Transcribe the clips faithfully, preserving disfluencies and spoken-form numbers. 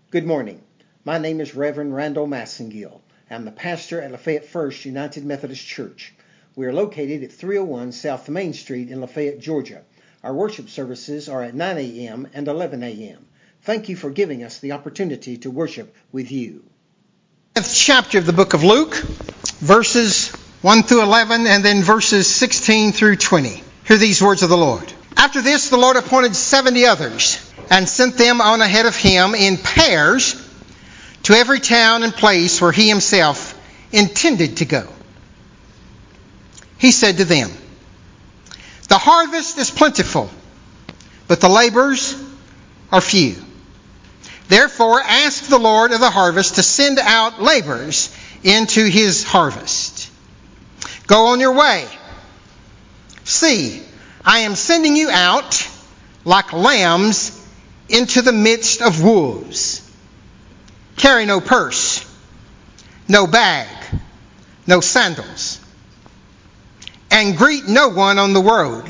Good morning. My name is Reverend Randall Massengill. I'm the pastor at Lafayette First United Methodist Church. We are located at three oh one South Main Street in Lafayette, Georgia. Our worship services are at nine a.m. and eleven a.m. Thank you for giving us the opportunity to worship with you. tenth chapter of the book of Luke, verses one through eleven, and then verses sixteen through twenty. Hear these words of the Lord. After this, the Lord appointed seventy others, and sent them on ahead of him in pairs to every town and place where he himself intended to go. He said to them, "The harvest is plentiful, but the laborers are few. Therefore ask the Lord of the harvest to send out laborers into his harvest. Go on your way. See, I am sending you out like lambs into the midst of wolves. Carry no purse, no bag, no sandals, and greet no one on the road.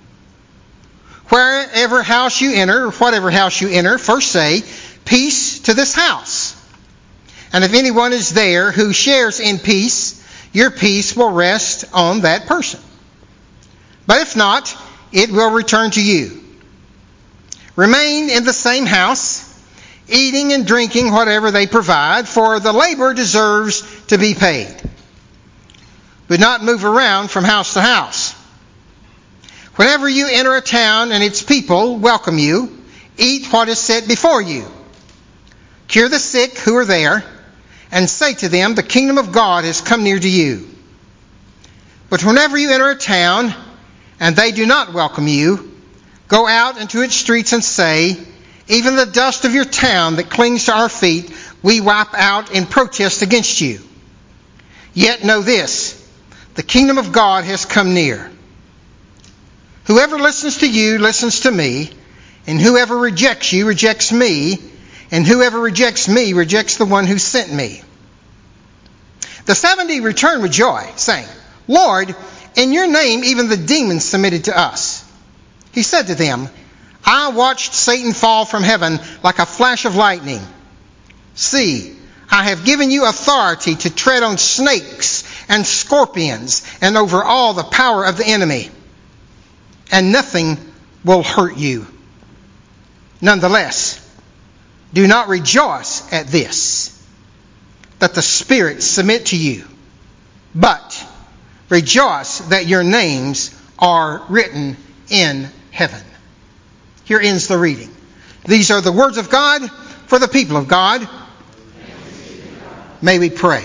Wherever house you enter, or whatever house you enter, first say, 'Peace to this house.' And if anyone is there who shares in peace, your peace will rest on that person. But if not, it will return to you. Remain in the same house, eating and drinking whatever they provide, for the laborer deserves to be paid. But not move around from house to house. Whenever you enter a town and its people welcome you, eat what is set before you. Cure the sick who are there, and say to them, 'The kingdom of God has come near to you.' But whenever you enter a town and they do not welcome you, go out into its streets and say, 'Even the dust of your town that clings to our feet, we wipe out in protest against you.' Yet know this, the kingdom of God has come near. Whoever listens to you listens to me, and whoever rejects you rejects me, and whoever rejects me rejects the one who sent me." The seventy returned with joy, saying, "Lord, in your name even the demons submitted to us." He said to them, "I watched Satan fall from heaven like a flash of lightning. See, I have given you authority to tread on snakes and scorpions and over all the power of the enemy, and nothing will hurt you. Nonetheless, do not rejoice at this, that the spirits submit to you, but rejoice that your names are written in heaven." Here ends the reading. These are the words of God for the people of God. May we pray.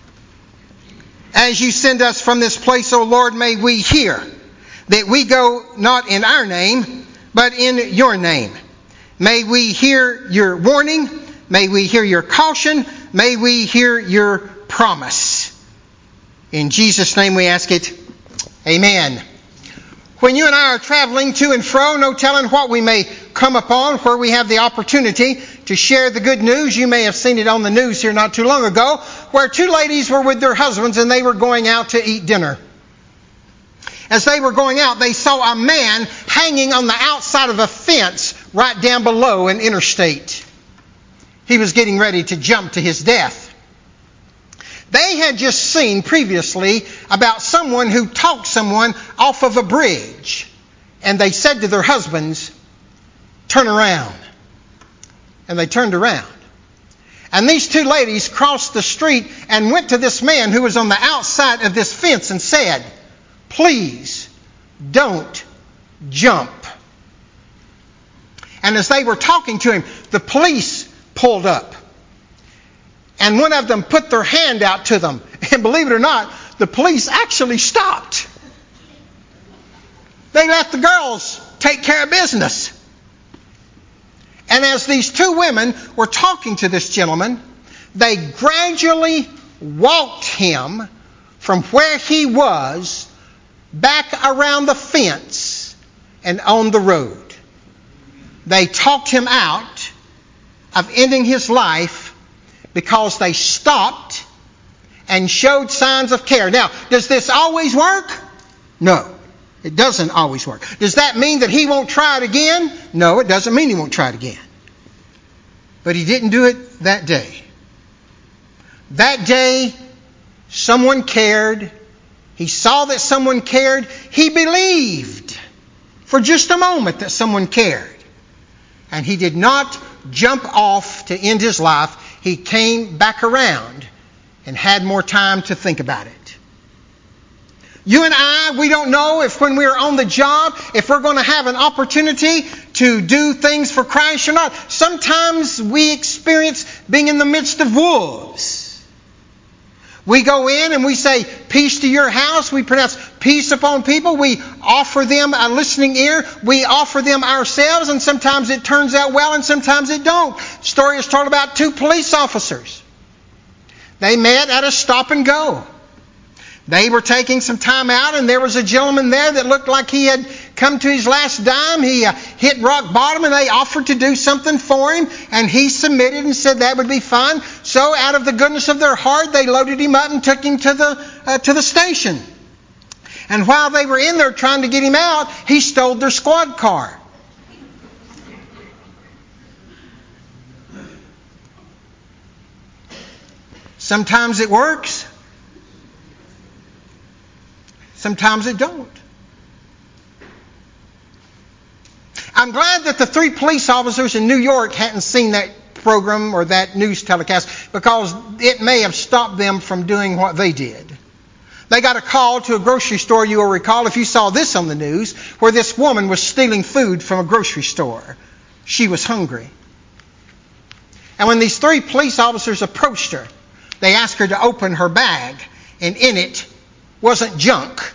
As you send us from this place, O Lord, may we hear that we go not in our name, but in your name. May we hear your warning. May we hear your caution. May we hear your promise. In Jesus' name we ask it. Amen. When you and I are traveling to and fro, no telling what we may come upon where we have the opportunity to share the good news. You may have seen it on the news here not too long ago, where two ladies were with their husbands and they were going out to eat dinner. As they were going out, they saw a man hanging on the outside of a fence right down below an interstate. He was getting ready to jump to his death. They had just seen previously about someone who talked someone off of a bridge. And they said to their husbands, "Turn around." And they turned around. And these two ladies crossed the street and went to this man who was on the outside of this fence and said, "Please don't jump." And as they were talking to him, the police pulled up. And one of them put their hand out to them. And believe it or not, the police actually stopped. They let the girls take care of business. And as these two women were talking to this gentleman, they gradually walked him from where he was back around the fence and on the road. They talked him out of ending his life because they stopped and showed signs of care. Now, does this always work? No, it doesn't always work. Does that mean that he won't try it again? No, it doesn't mean he won't try it again. But he didn't do it that day. That day, someone cared. He saw that someone cared. He believed for just a moment that someone cared. And he did not jump off to end his life. He came back around and had more time to think about it. You and I, we don't know if when we're on the job, if we're going to have an opportunity to do things for Christ or not. Sometimes we experience being in the midst of wolves. We go in and we say, peace to your house. We pronounce peace upon people. We offer them a listening ear. We offer them ourselves, and sometimes it turns out well and sometimes it don't. The story is told about two police officers. They met at a stop and go. They were taking some time out, and there was a gentleman there that looked like he had come to his last dime. He uh, hit rock bottom, and they offered to do something for him, and he submitted and said that would be fine. So out of the goodness of their heart, they loaded him up and took him to the uh, to the station. And while they were in there trying to get him out, he stole their squad car. Sometimes it works. Sometimes it don't. I'm glad that the three police officers in New York hadn't seen that program or that news telecast, because it may have stopped them from doing what they did. They got a call to a grocery store, you will recall, if you saw this on the news, where this woman was stealing food from a grocery store. She was hungry. And when these three police officers approached her, they asked her to open her bag, and in it wasn't junk.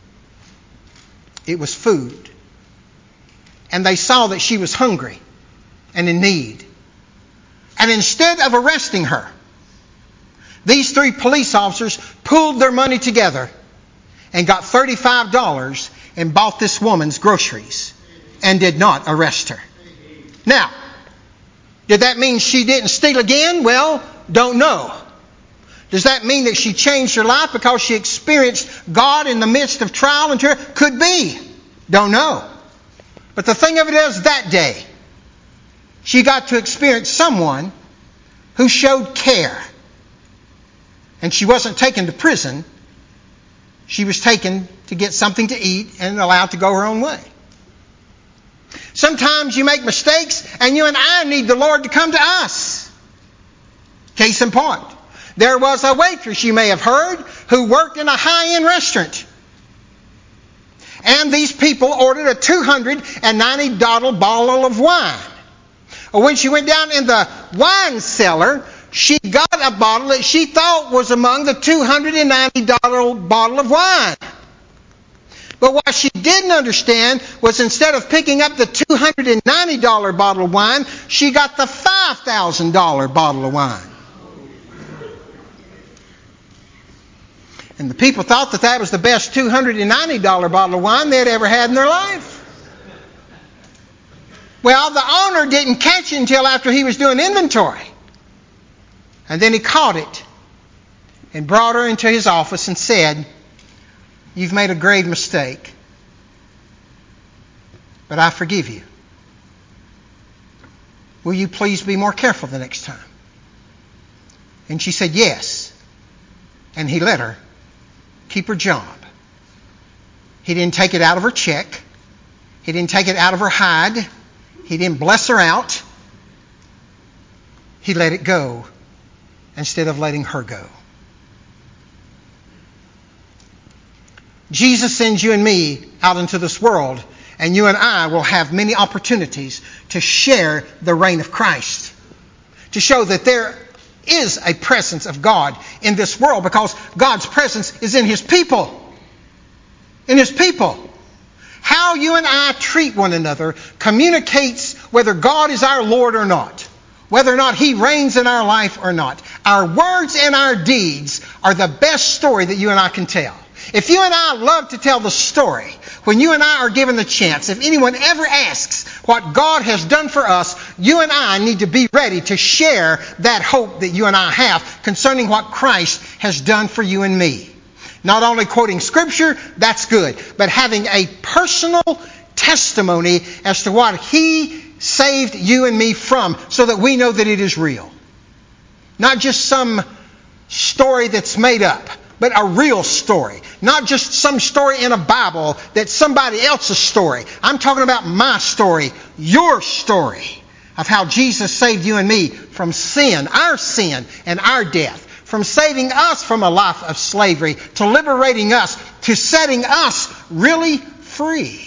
It was food. And they saw that she was hungry and in need. And instead of arresting her, these three police officers pooled their money together and got thirty-five dollars and bought this woman's groceries and did not arrest her. Now, did that mean she didn't steal again? Well, don't know. Does that mean that she changed her life because she experienced God in the midst of trial and terror? Could be. Don't know. But the thing of it is, that day, she got to experience someone who showed care. And she wasn't taken to prison. She was taken to get something to eat and allowed to go her own way. Sometimes you make mistakes, and you and I need the Lord to come to us. Case in point. There was a waitress, you may have heard, who worked in a high-end restaurant. And these people ordered a two hundred ninety dollars bottle of wine. When she went down in the wine cellar, she got a bottle that she thought was among the two hundred ninety dollars bottle of wine. But what she didn't understand was, instead of picking up the two hundred ninety dollars bottle of wine, she got the five thousand dollars bottle of wine. And the people thought that that was the best two hundred ninety dollars bottle of wine they'd ever had in their life. Well, the owner didn't catch it until after he was doing inventory. And then he caught it and brought her into his office and said, "You've made a grave mistake, but I forgive you. Will you please be more careful the next time?" And she said yes. And he let her keep her job. He didn't take it out of her check. He didn't take it out of her hide. He didn't bless her out. He let it go instead of letting her go. Jesus sends you and me out into this world, and you and I will have many opportunities to share the reign of Christ, to show that there is a presence of God in this world, because God's presence is in His people. In His people. How you and I treat one another communicates whether God is our Lord or not, whether or not He reigns in our life or not. Our words and our deeds are the best story that you and I can tell. If you and I love to tell the story, when you and I are given the chance, if anyone ever asks what God has done for us, you and I need to be ready to share that hope that you and I have concerning what Christ has done for you and me. Not only quoting Scripture, that's good, but having a personal testimony as to what He saved you and me from, so that we know that it is real. Not just some story that's made up, but a real story. Not just some story in a Bible that's somebody else's story. I'm talking about my story, your story, of how Jesus saved you and me from sin, our sin and our death. From saving us from a life of slavery, to liberating us, to setting us really free.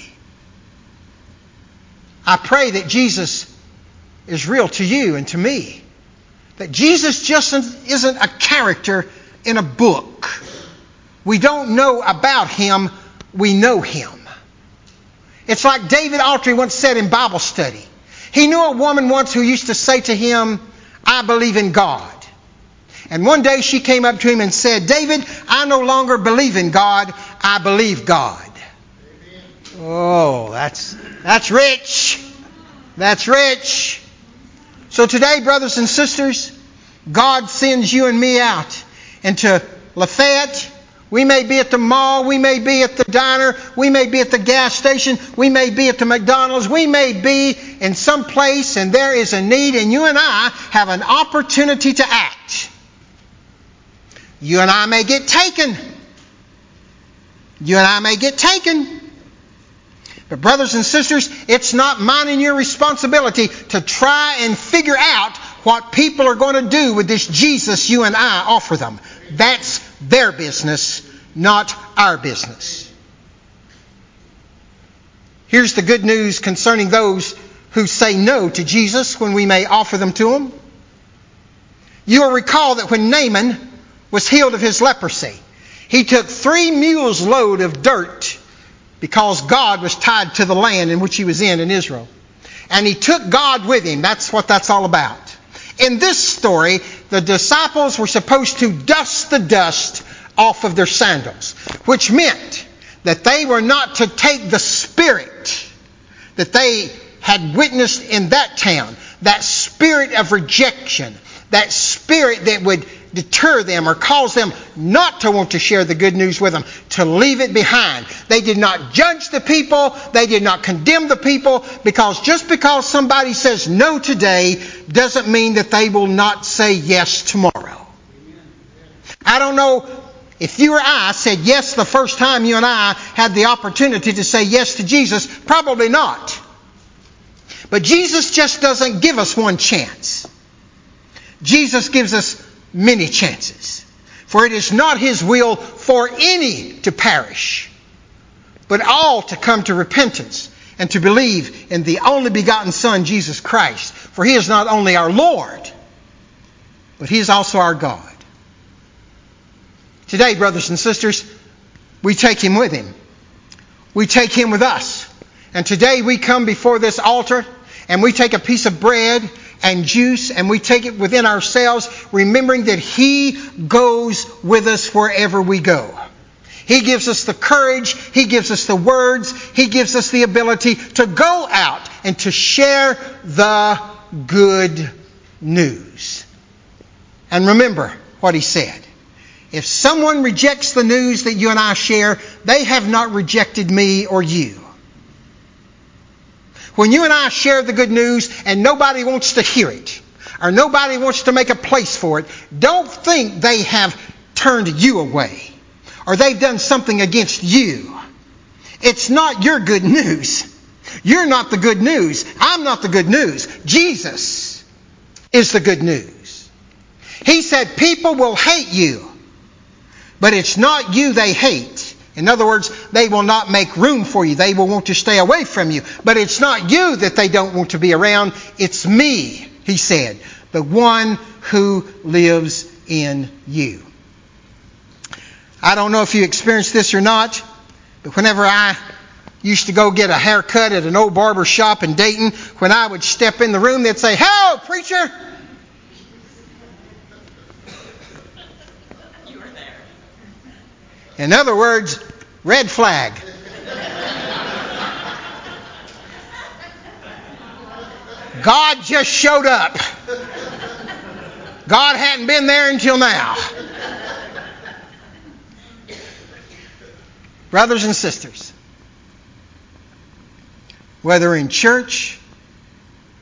I pray that Jesus is real to you and to me. That Jesus just isn't a character in a book. We don't know about Him, we know Him. It's like David Autry once said in Bible study. He knew a woman once who used to say to him, "I believe in God." And one day she came up to him and said, "David, I no longer believe in God, I believe God." Amen. Oh, that's that's rich. That's rich. So today, brothers and sisters, God sends you and me out into Lafayette. We may be at the mall, we may be at the diner, we may be at the gas station, we may be at the McDonald's, we may be in some place and there is a need, and you and I have an opportunity to act. You and I may get taken. You and I may get taken. But brothers and sisters, it's not mine and your responsibility to try and figure out what people are going to do with this Jesus you and I offer them. That's their business, not our business. Here's the good news concerning those who say no to Jesus when we may offer them to them. You will recall that when Naaman was healed of his leprosy, he took three mules load of dirt because God was tied to the land in which he was in in Israel. And he took God with him. That's what that's all about. In this story, the disciples were supposed to dust the dust off of their sandals, which meant that they were not to take the spirit that they had witnessed in that town, that spirit of rejection, that spirit that would deter them or cause them not to want to share the good news with them, to leave it behind. They did not judge the people. They did not condemn the people, because just because somebody says no today doesn't mean that they will not say yes tomorrow. I don't know if you or I said yes the first time you and I had the opportunity to say yes to Jesus. Probably not. But Jesus just doesn't give us one chance. Jesus gives us many chances. For it is not His will for any to perish, but all to come to repentance and to believe in the only begotten Son, Jesus Christ. For He is not only our Lord, but He is also our God. Today, brothers and sisters, we take Him with Him. We take Him with us. And today we come before this altar and we take a piece of bread and juice, and we take it within ourselves, remembering that He goes with us wherever we go. He gives us the courage, He gives us the words, He gives us the ability to go out and to share the good news. And remember what He said. If someone rejects the news that you and I share, they have not rejected me or you. When you and I share the good news and nobody wants to hear it, or nobody wants to make a place for it, don't think they have turned you away, or they've done something against you. It's not your good news. You're not the good news. I'm not the good news. Jesus is the good news. He said people will hate you, but it's not you they hate. In other words, they will not make room for you. They will want to stay away from you. But it's not you that they don't want to be around. It's me, He said, the one who lives in you. I don't know if you experienced this or not, but whenever I used to go get a haircut at an old barber shop in Dayton, when I would step in the room, they'd say, "Hello, preacher!" In other words, red flag. God just showed up. God hadn't been there until now. Brothers and sisters, whether in church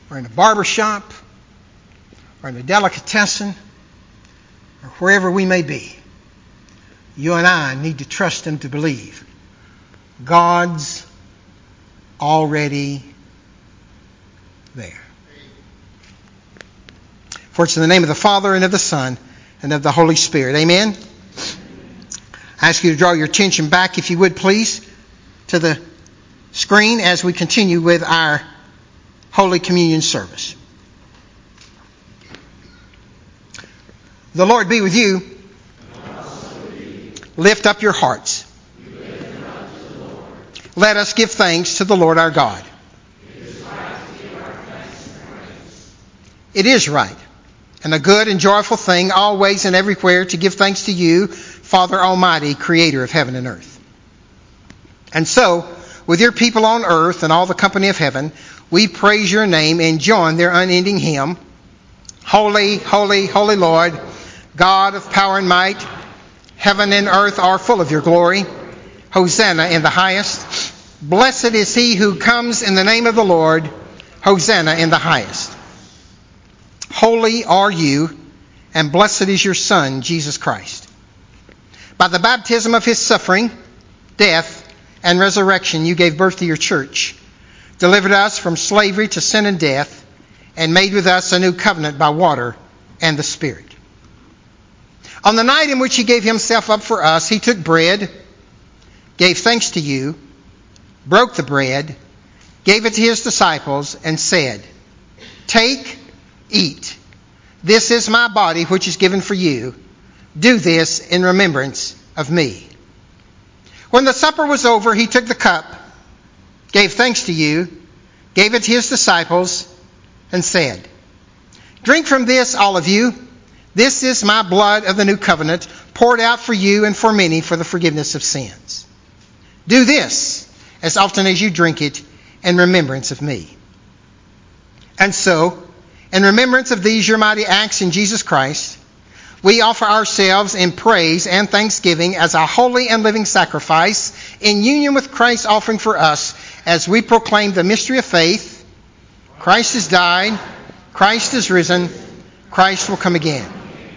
or in a barber shop, or in a delicatessen, or wherever we may be, you and I need to trust Him to believe God's already there. For it's in the name of the Father, and of the Son, and of the Holy Spirit. Amen? I ask you to draw your attention back, if you would please, to the screen as we continue with our Holy Communion service. The Lord be with you. Lift up your hearts. Let us give thanks to the Lord our God. It is right and a good and joyful thing always and everywhere to give thanks to you, Father Almighty, Creator of heaven and earth. And so, with your people on earth and all the company of heaven, we praise your name and join their unending hymn, Holy, holy, holy Lord, God of power and might, heaven and earth are full of your glory. Hosanna in the highest. Blessed is he who comes in the name of the Lord. Hosanna in the highest. Holy are you, and blessed is your Son, Jesus Christ. By the baptism of his suffering, death, and resurrection, you gave birth to your church, delivered us from slavery to sin and death, and made with us a new covenant by water and the Spirit. On the night in which he gave himself up for us, he took bread, gave thanks to you, broke the bread, gave it to his disciples, and said, "Take, eat. This is my body which is given for you. Do this in remembrance of me." When the supper was over, he took the cup, gave thanks to you, gave it to his disciples, and said, "Drink from this, all of you. This is my blood of the new covenant, poured out for you and for many for the forgiveness of sins. Do this as often as you drink it in remembrance of me." And so, in remembrance of these your mighty acts in Jesus Christ, we offer ourselves in praise and thanksgiving as a holy and living sacrifice in union with Christ's offering for us as we proclaim the mystery of faith. Christ has died. Christ is risen. Christ will come again.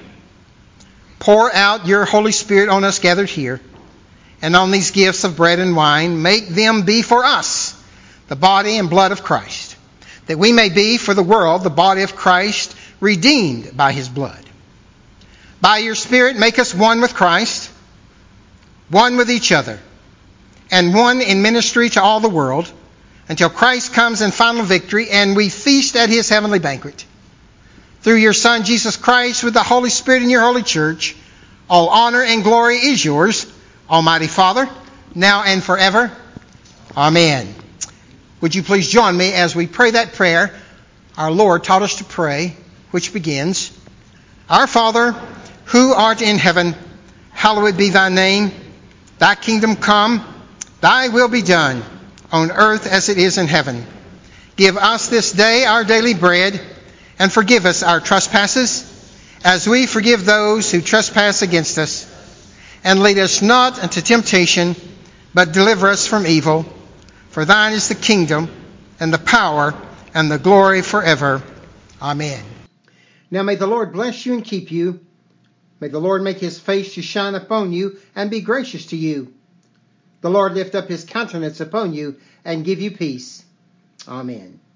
Pour out your Holy Spirit on us gathered here and on these gifts of bread and wine. Make them be for us the body and blood of Christ, that we may be for the world the body of Christ, redeemed by his blood. By your Spirit, make us one with Christ, one with each other, and one in ministry to all the world, until Christ comes in final victory and we feast at his heavenly banquet. Through your Son, Jesus Christ, with the Holy Spirit in your holy church, all honor and glory is yours, Almighty Father, now and forever. Amen. Would you please join me as we pray that prayer our Lord taught us to pray, which begins, Our Father, who art in heaven, hallowed be thy name. Thy kingdom come, thy will be done, on earth as it is in heaven. Give us this day our daily bread, and forgive us our trespasses, as we forgive those who trespass against us. And lead us not into temptation, but deliver us from evil. For thine is the kingdom, and the power, and the glory forever. Amen. Now may the Lord bless you and keep you. May the Lord make his face to shine upon you and be gracious to you. The Lord lift up his countenance upon you and give you peace. Amen.